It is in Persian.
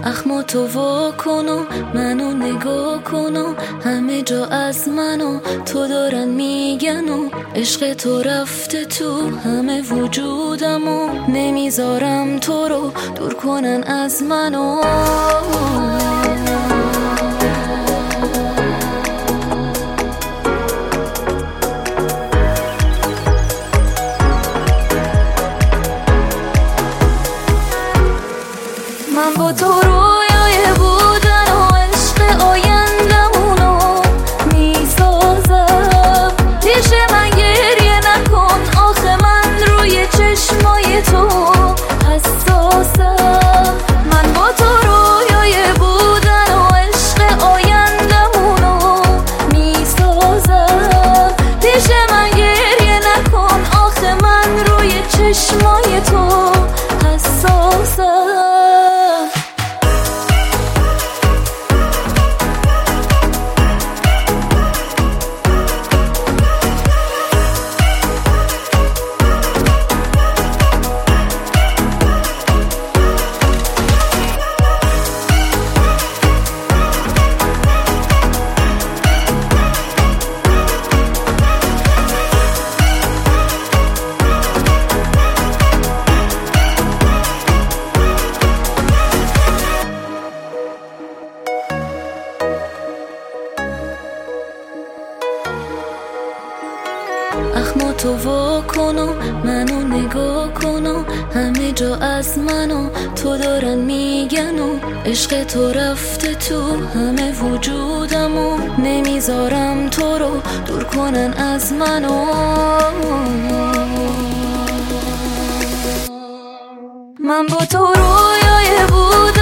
اخمو تو وا کن و منو نگاه کن و همه جا از منو تو دارن میگن و عشق تو رفته تو همه وجودم و نمیذارم تو رو دور کنن از منو. من با تو رویای بودن و عشق آیندمونو میسازم. پیش من گریه نکن آخه من روی چشمای تو حساسم. من با تو رویای بودن و عشق آیندمونو میسازم. پیش من گریه نکن آخه من روی چشمای تو حساسم. اخمو تو وا کن و منو نگاه کن و همه جا از منو تو دارن میگن و عشق تو رفته تو همه وجودم و نمیذارم تو رو دور کنن از منو. من با تو رویای بود